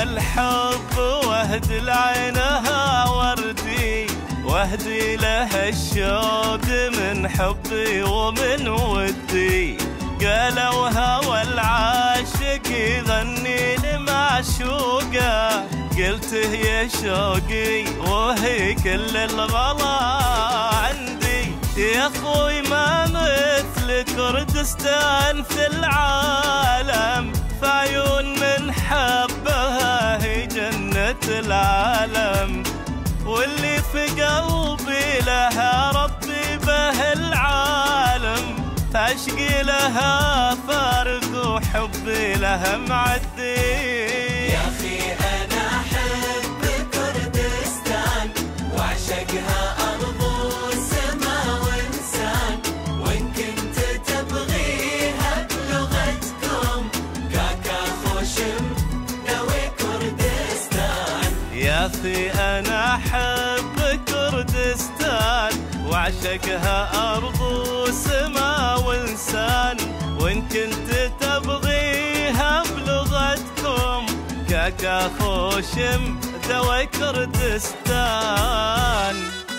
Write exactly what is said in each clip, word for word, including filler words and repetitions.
الحب واهدي لعينها وردي، واهدي لها الشوق من حبي ومن ودي. قالوا هوى العاشق يغني لمعشوقه، قلت يا شوقي وهي كل الغلا عندي. يا اخوي ما مثل كردستان في العالم، في عيون من حبها هي جنة العالم. واللي في قلبي لها ربي به العالم، عشقي لها فارق وحبي لها معدي. يا أخي أنا أحب كردستان وأعشقها أرض وسما وإنسان، وإن كنت تبغيها بلغتكم كاكا خوشم نوي كردستان. يا أخي أنا أحب كردستان وأعشقها أرض وسما وإنسان، وإن كنت تبغيها بلغتكم كاكا خوشم دوي كردستان.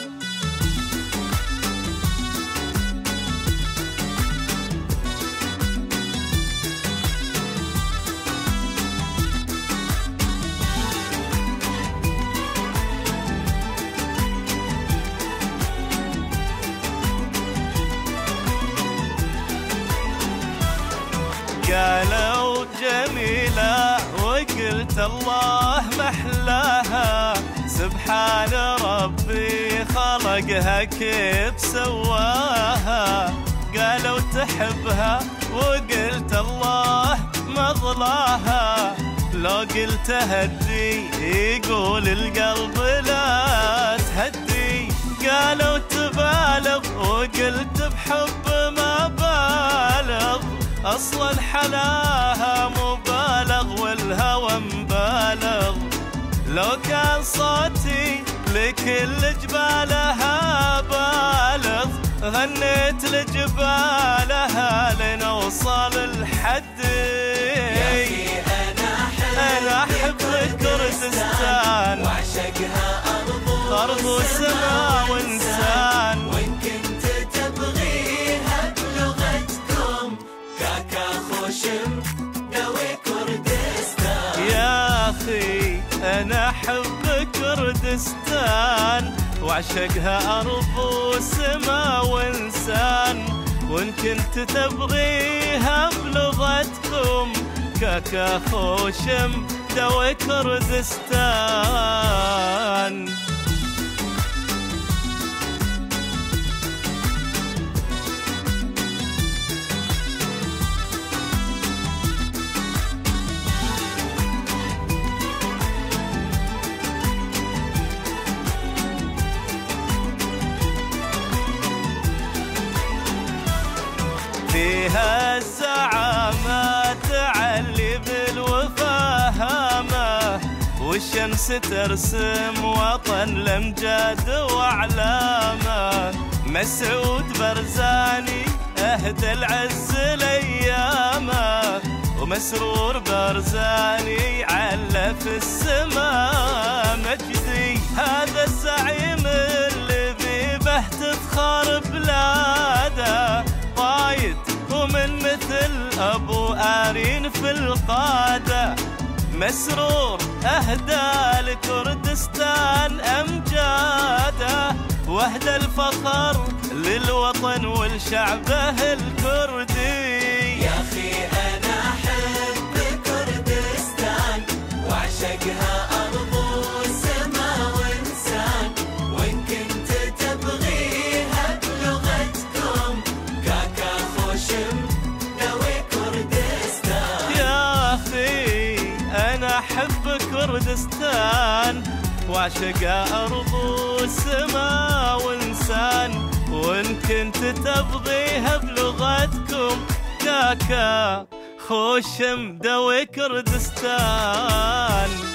قالوا جميلة وقلت الله محلاها، سبحان ربي خلقها كيف سواها. قالوا تحبها وقلت الله مضلاها، لو قلت هدي يقول القلب لا تهدي. قالوا تبالغ وقلت بحب ما بالغ، أصلا حلاها مبالغ والهوى مبالغ. لو كان صوتي لكل جبالها بالغ، غنيت لجبالها لنوصل الحد. يا أخي أنا أحب كردستان وأعشقها أرض أرض وسما وإنسان، وإن كنت تبغيها بلغتكم كاكا خوشم نوي كردستان. يا أخي أنا أحب كردستان وأعشقها أرض وسما وإنسان، وإن كنت تبغيها بلغتكم كاكا خوشم دوي كردستان. فيها الزعامة تعلي بالوفاهامة، والشمس ترسم وطن لمجاد وعلامة. مسعود برزاني أهدى العز ليامه، ومسرور برزاني على في السما مجدي. هذا الزعيم اللي بيه تفخر بلاده، قايد ومن مثل أبو آرين في القادة. مسرور أهدى لكردستان أمجاده، واهدى الفخر للوطن ولشعبه الكردي. يا أخي أنا أحب كردستان وأعشقها أرض وسما وإنسان، وإن كنت تبغيها بلغتكم كاكا خوشم نوي كردستان. يا أخي أنا أحب كردستان وأعشقها أرض وسما وإنسان، وإن كنت تبغيها بلغتكم كاكا خوشم دوي كردستان.